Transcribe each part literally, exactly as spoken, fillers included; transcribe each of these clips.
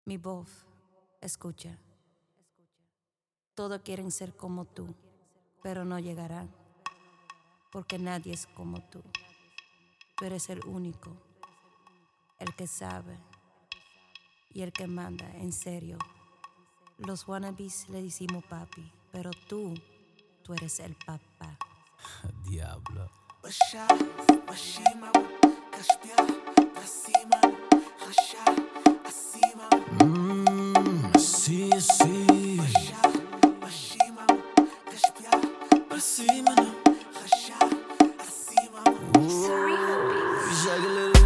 Mi voz, escucha. Todos quieren ser como tú, pero no llegarán, porque nadie es como tú. Tú eres el único, el que sabe y el que manda, en serio. Los wannabes le decimos papi, pero tú, tú eres el papá. Diablo. Baixar, baixima, caspiar, pra cima, rachar, acima. Mmm, sim, sim. Baixar, baixima, caspiar, pra cima, rachar, acima. Zeg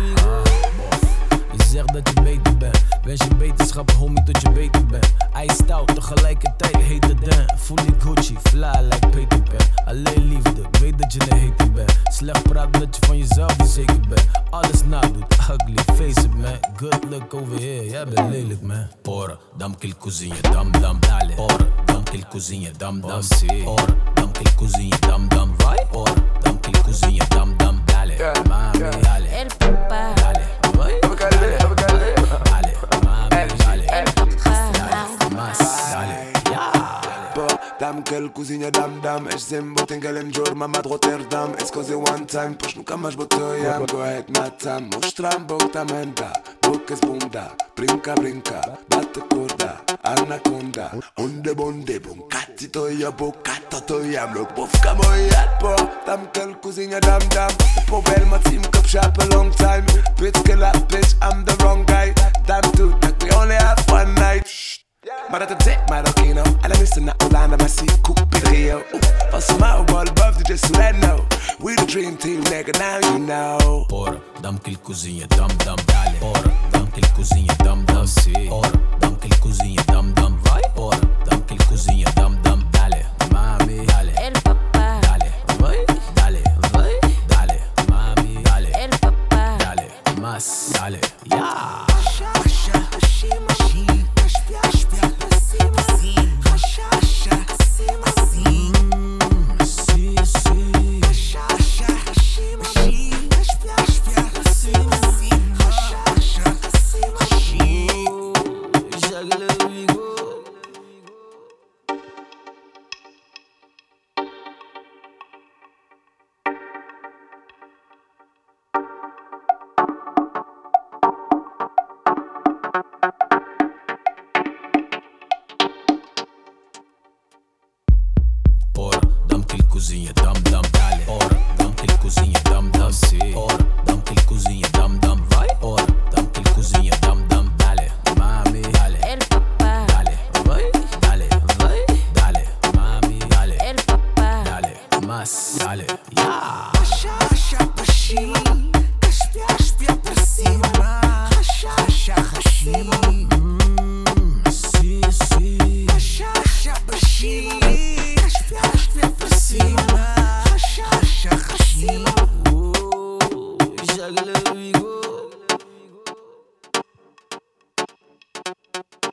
je zegt dat je beter bent. Wens je beterschap, homie, tot je beter bent. IJstout, tegelijkertijd heet den. Voel ik Gucci, fly like Peter Pan. Alleen liefde, ik weet dat je een hater bent. Slecht praat dat je van jezelf niet zeker bent. Alles nadoet, ugly, face it man. Good luck over here, jij bent lelijk man. Ora, dam que ele cozinha, dam dam. Dale. Ora, dam que ele cozinha, dam dam. Ora, dam que ele cozinha, dam dam. Vai. Ora, dam que ele cozinha, dam dam. Dale, mami, dale. El papá. Dale, vai. Dale, dale, mami, dale. El papá. Mas, dale, ja. Dam que ele cozinha, dam dam. És sempre botem que ele em jor, mama de Rotterdam. És coisa one time, pois nunca mais botou yam. Go ahead, matam, mostrar um pouco também dá. Bocas bunda, brinca, brinca, bate corda, anaconda. Onde bonde, bom, catito e a bocata, to yam. Look, bof, come on, yat, po. Dam que ele cozinha, dam dam. Po bel, my team cup shop a long time. Bitch, kill that bitch, I'm the wrong guy. Damn dude, like we only have one night. Maar dat het Marokino, en dan is er naar Hollanda, maar zie Coupe Rio. Van small ball above the just let know. We the dream team, nigga, now you know. Ora, dam que ele cozinha, dam dam. Dale. Ora, dam que ele cozinha, dam dam. Ora, dam que ele cozinha, dam dam. Vai. Ora, dam que ele cozinha, dam dam. Dale, mami, dale. El papá. Dale, vai. Dale, vai. Dale, mami, dale. El papá. Dale, mas, dale, ja. Ora, dam que ele cozinha, dam dam. Dale. Ora, dam que ele cozinha, dam dam. Ora, dam que ele cozinha, dam dam. Vai. Ora, dam que ele cozinha, dam dam. Dale, mami, dale. El papá. Dale, vai. Dale, vai. Dale, mami, dale. El papá. Dale, mas, dale, ja. Mmm, sim, sim. Uh, já que ele ligou.